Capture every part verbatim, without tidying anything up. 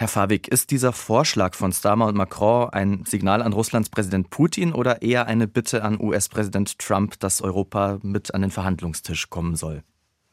Herr Fawig, ist dieser Vorschlag von Starmer und Macron ein Signal an Russlands Präsident Putin oder eher eine Bitte an U S-Präsident Trump, dass Europa mit an den Verhandlungstisch kommen soll?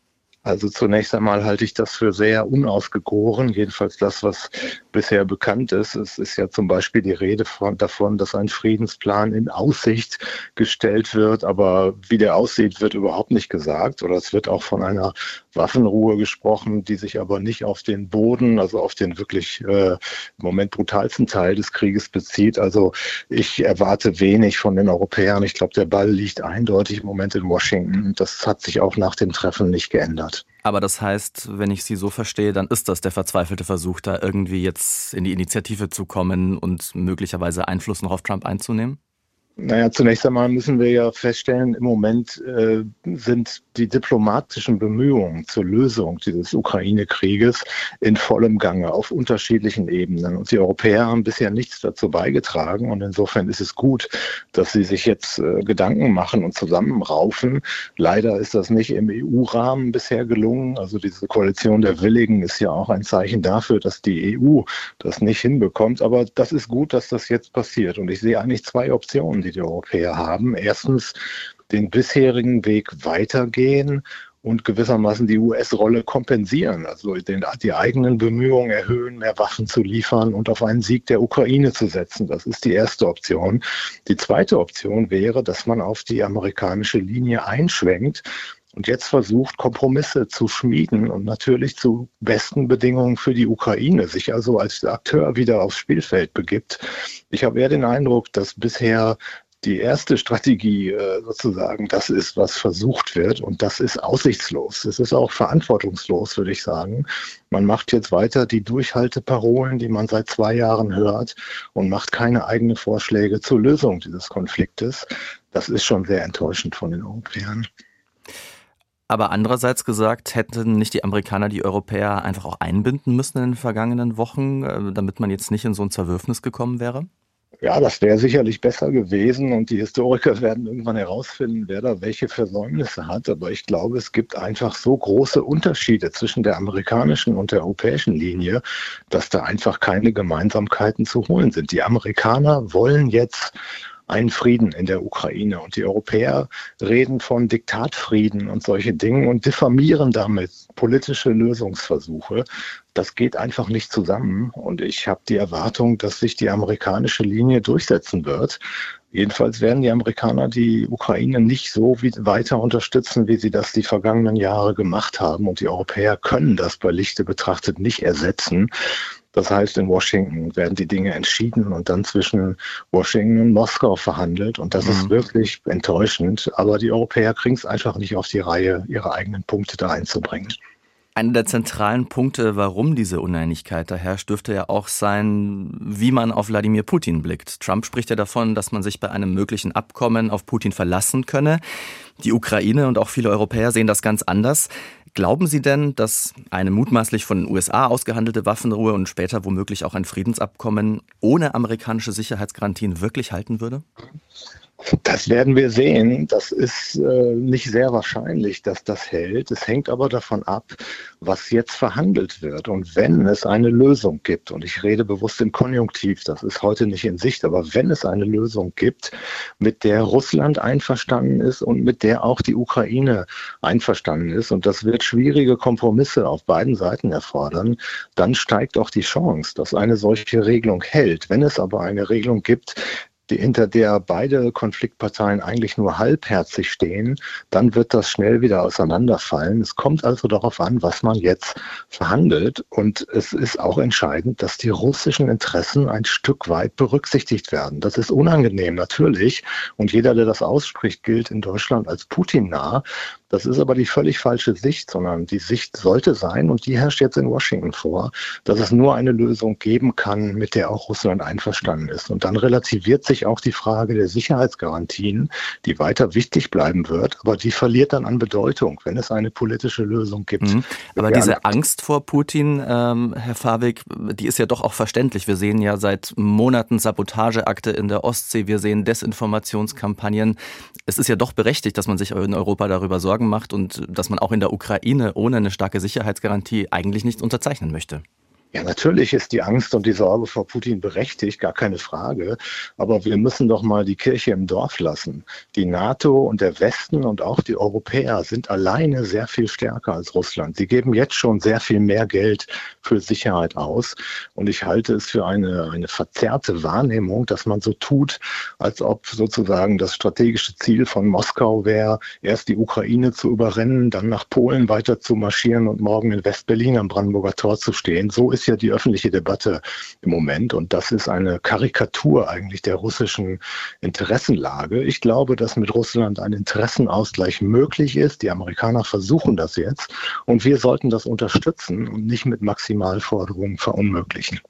Also zunächst einmal halte ich das für sehr unausgegoren, jedenfalls das, was bisher bekannt ist. Es ist ja zum Beispiel die Rede von, davon, dass ein Friedensplan in Aussicht gestellt wird, aber wie der aussieht, wird überhaupt nicht gesagt. Oder es wird auch von einer Waffenruhe gesprochen, die sich aber nicht auf den Boden, also auf den wirklich äh, im Moment brutalsten Teil des Krieges bezieht. Also ich erwarte wenig von den Europäern. Ich glaube, der Ball liegt eindeutig im Moment in Washington. Das hat sich auch nach dem Treffen nicht geändert. Aber das heißt, wenn ich Sie so verstehe, dann ist das der verzweifelte Versuch, da irgendwie jetzt in die Initiative zu kommen und möglicherweise Einfluss noch auf Trump einzunehmen? Naja, zunächst einmal müssen wir ja feststellen, im Moment äh, sind die diplomatischen Bemühungen zur Lösung dieses Ukraine-Krieges in vollem Gange auf unterschiedlichen Ebenen. Und die Europäer haben bisher nichts dazu beigetragen. Und insofern ist es gut, dass sie sich jetzt äh, Gedanken machen und zusammenraufen. Leider ist das nicht im E U-Rahmen bisher gelungen. Also diese Koalition der Willigen ist ja auch ein Zeichen dafür, dass die E U das nicht hinbekommt. Aber das ist gut, dass das jetzt passiert. Und ich sehe eigentlich zwei Optionen, die die Europäer haben. Erstens den bisherigen Weg weitergehen und gewissermaßen die U S-Rolle kompensieren, also den, die eigenen Bemühungen erhöhen, mehr Waffen zu liefern und auf einen Sieg der Ukraine zu setzen. Das ist die erste Option. Die zweite Option wäre, dass man auf die amerikanische Linie einschwenkt und jetzt versucht, Kompromisse zu schmieden und natürlich zu besten Bedingungen für die Ukraine, sich also als Akteur wieder aufs Spielfeld begibt. Ich habe eher den Eindruck, dass bisher die erste Strategie äh, sozusagen das ist, was versucht wird, und das ist aussichtslos. Es ist auch verantwortungslos, würde ich sagen. Man macht jetzt weiter die Durchhalteparolen, die man seit zwei Jahren hört, und macht keine eigenen Vorschläge zur Lösung dieses Konfliktes. Das ist schon sehr enttäuschend von den Europäern. Aber andererseits gesagt, hätten nicht die Amerikaner die Europäer einfach auch einbinden müssen in den vergangenen Wochen, damit man jetzt nicht in so ein Zerwürfnis gekommen wäre? Ja, das wäre sicherlich besser gewesen, und die Historiker werden irgendwann herausfinden, wer da welche Versäumnisse hat. Aber ich glaube, es gibt einfach so große Unterschiede zwischen der amerikanischen und der europäischen Linie, dass da einfach keine Gemeinsamkeiten zu holen sind. Die Amerikaner wollen jetzt einen Frieden in der Ukraine, und die Europäer reden von Diktatfrieden und solche Dinge und diffamieren damit politische Lösungsversuche. Das geht einfach nicht zusammen, und ich habe die Erwartung, dass sich die amerikanische Linie durchsetzen wird. Jedenfalls werden die Amerikaner die Ukraine nicht so wie weiter unterstützen, wie sie das die vergangenen Jahre gemacht haben, und die Europäer können das bei Lichte betrachtet nicht ersetzen. Das heißt, in Washington werden die Dinge entschieden und dann zwischen Washington und Moskau verhandelt. Und das mhm. ist wirklich enttäuschend. Aber die Europäer kriegen es einfach nicht auf die Reihe, ihre eigenen Punkte da einzubringen. Einer der zentralen Punkte, warum diese Uneinigkeit da herrscht, dürfte ja auch sein, wie man auf Wladimir Putin blickt. Trump spricht ja davon, dass man sich bei einem möglichen Abkommen auf Putin verlassen könne. Die Ukraine und auch viele Europäer sehen das ganz anders. Glauben Sie denn, dass eine mutmaßlich von den U S A ausgehandelte Waffenruhe und später womöglich auch ein Friedensabkommen ohne amerikanische Sicherheitsgarantien wirklich halten würde? Das werden wir sehen. Das ist äh, nicht sehr wahrscheinlich, dass das hält. Es hängt aber davon ab, was jetzt verhandelt wird. Und wenn es eine Lösung gibt, und ich rede bewusst im Konjunktiv, das ist heute nicht in Sicht, aber wenn es eine Lösung gibt, mit der Russland einverstanden ist und mit der auch die Ukraine einverstanden ist, und das wird schwierige Kompromisse auf beiden Seiten erfordern, dann steigt auch die Chance, dass eine solche Regelung hält. Wenn es aber eine Regelung gibt, die, hinter der beide Konfliktparteien eigentlich nur halbherzig stehen, dann wird das schnell wieder auseinanderfallen. Es kommt also darauf an, was man jetzt verhandelt. Und es ist auch entscheidend, dass die russischen Interessen ein Stück weit berücksichtigt werden. Das ist unangenehm, natürlich. Und jeder, der das ausspricht, gilt in Deutschland als Putin-nah. Das ist aber die völlig falsche Sicht, sondern die Sicht sollte sein, und die herrscht jetzt in Washington vor, dass es nur eine Lösung geben kann, mit der auch Russland einverstanden ist. Und dann relativiert sich auch die Frage der Sicherheitsgarantien, die weiter wichtig bleiben wird, aber die verliert dann an Bedeutung, wenn es eine politische Lösung gibt. Mhm. Aber diese Angst vor Putin, ähm, Herr Fawig, die ist ja doch auch verständlich. Wir sehen ja seit Monaten Sabotageakte in der Ostsee, wir sehen Desinformationskampagnen. Es ist ja doch berechtigt, dass man sich in Europa darüber Sorgen macht und dass man auch in der Ukraine ohne eine starke Sicherheitsgarantie eigentlich nichts unterzeichnen möchte. Ja, natürlich ist die Angst und die Sorge vor Putin berechtigt, gar keine Frage. Aber wir müssen doch mal die Kirche im Dorf lassen. Die NATO und der Westen und auch die Europäer sind alleine sehr viel stärker als Russland. Sie geben jetzt schon sehr viel mehr Geld für Sicherheit aus. Und ich halte es für eine, eine verzerrte Wahrnehmung, dass man so tut, als ob sozusagen das strategische Ziel von Moskau wäre, erst die Ukraine zu überrennen, dann nach Polen weiter zu marschieren und morgen in West-Berlin am Brandenburger Tor zu stehen. So ist ja die öffentliche Debatte im Moment und das ist eine Karikatur eigentlich der russischen Interessenlage. Ich glaube, dass mit Russland ein Interessenausgleich möglich ist. Die Amerikaner versuchen das jetzt und wir sollten das unterstützen und nicht mit Maximalforderungen verunmöglichen.